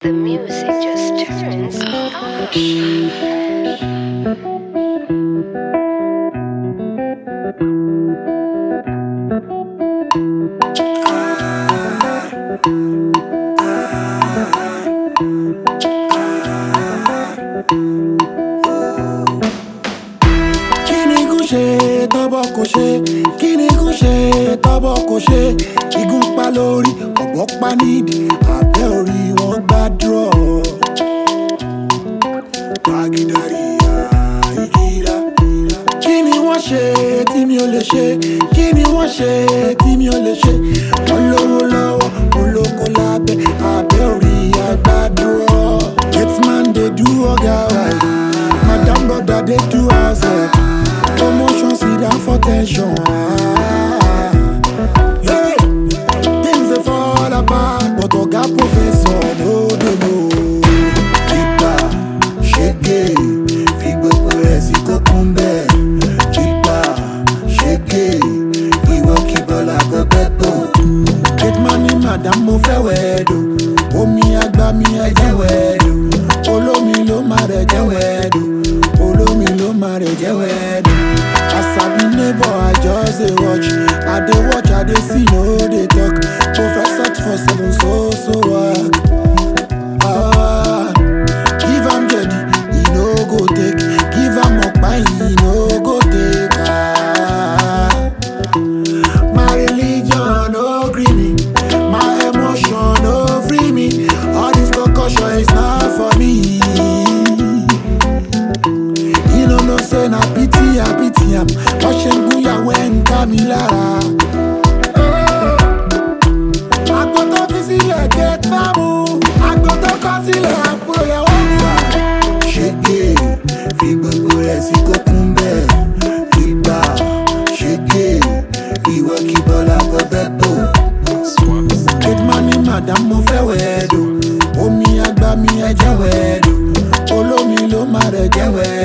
The music just turns up. Kini gúnṣe tọ́bọ̀ kò ṣe, kíni gúnṣe tọ́bọ̀ kò ṣe, igun pa lórí ọ̀bọ pa nídìí, abẹ́ orí wọn gbàdúrà. Pàgídàrí ìgìrà. Kíni wọ́n ṣe tí mi ò lè ṣe, kíni wọ́n ṣe tí mi ò lè ṣe, wọ́n lówó lọ́wọ́, wọ́n lóko lábẹ́, abẹ́ orí àgbàdúrà. Getman dey do ọ̀gá right, madam brother dey do house help. Promotion sit down for tension. Hey, things they fall apart, but Oga professor no dey know. Chipa, shake, fi gbogbo ẹ̀ sí kókún bẹ́ẹ̀. Chipa, shake, ìwọ kí bọ́lá gbọ́gbẹ́ tó. Gateman ní madam mo fẹ́ wẹ̀ẹ́dò, omi àgbà mi ẹ̀jẹ̀ wẹ̀ẹ́dò, olómi ló má rẹ̀ jẹ́ wẹ̀ẹ́dò, olómi ló má rẹ̀ jẹ́ wẹ̀ẹ́dò. As I be neighbor, I just dey watch. I dey watch, I dey see, no dey talk. Professor for 7, so work. Give am jedi, he no go take. Give am okpa, he no go take. My religion no gree me, my emotion no free me. All this concussion is not for me. You don't know say na pity am. Ọ̀ṣẹ̀ngúnyà wẹ́ǹká mi lára. Àgbo tó fi sílẹ̀ gate fámú, àgbo tó kọ́ sílẹ̀ àpò ìyàwó mi. Ṣèké fi gbogbo ẹ̀ sí kókún bẹ́ẹ̀. Ìgbà ṣèké ìwọ kí bọ́lá gbọ́gbẹ́ tó. Gateman ní madam mo fẹ́ wẹ̀ẹ́dò, omi àgbà mi ẹ̀jẹ̀ wẹ̀ẹ́dò, olómi ló má rẹ̀ jẹ́ wẹ̀ẹ́dò.